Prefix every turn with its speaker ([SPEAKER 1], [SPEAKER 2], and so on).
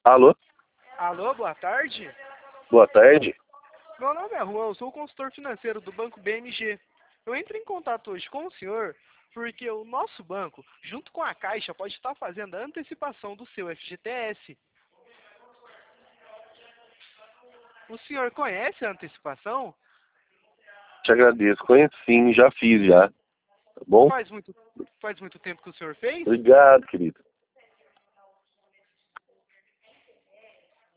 [SPEAKER 1] Alô?
[SPEAKER 2] Alô, boa tarde.
[SPEAKER 1] Boa tarde.
[SPEAKER 2] Meu nome é Juan, eu sou o consultor financeiro do Banco BMG. Eu entro em contato hoje com o senhor porque o nosso banco, junto com a Caixa, pode estar fazendo a antecipação do seu FGTS. O senhor conhece a antecipação?
[SPEAKER 1] Te agradeço. Conheço sim, já fiz já. Tá bom?
[SPEAKER 2] Faz muito tempo que o senhor fez?
[SPEAKER 1] Obrigado, querido.